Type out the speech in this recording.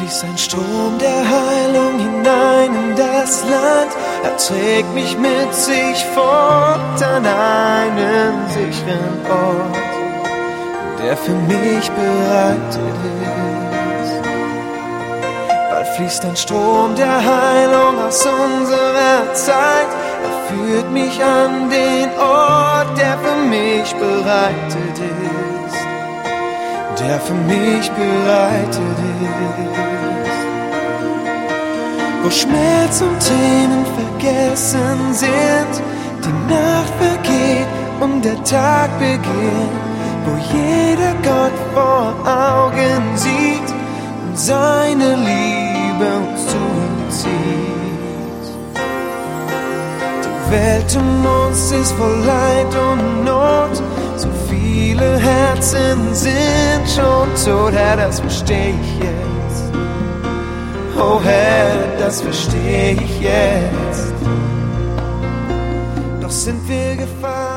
fließt ein Strom der Heilung hinein in das Land. Er trägt mich mit sich fort an einen sicheren Ort, der für mich bereitet ist. Bald fließt ein Strom der Heilung aus unserer Zeit. Er führt mich an den Ort, der für mich bereitet ist, der für mich bereitet ist. Wo Schmerz und Tränen vergessen sind, die Nacht vergeht und der Tag beginnt, wo jeder Gott vor Augen sieht und seine Liebe uns zu ihm zieht. Die Welt um uns ist voll Leid und Not, so viele Herzen sind schon tot. Herr, das verstehe ich jetzt. Oh Herr, das verstehe ich jetzt. Doch sind wir gefallen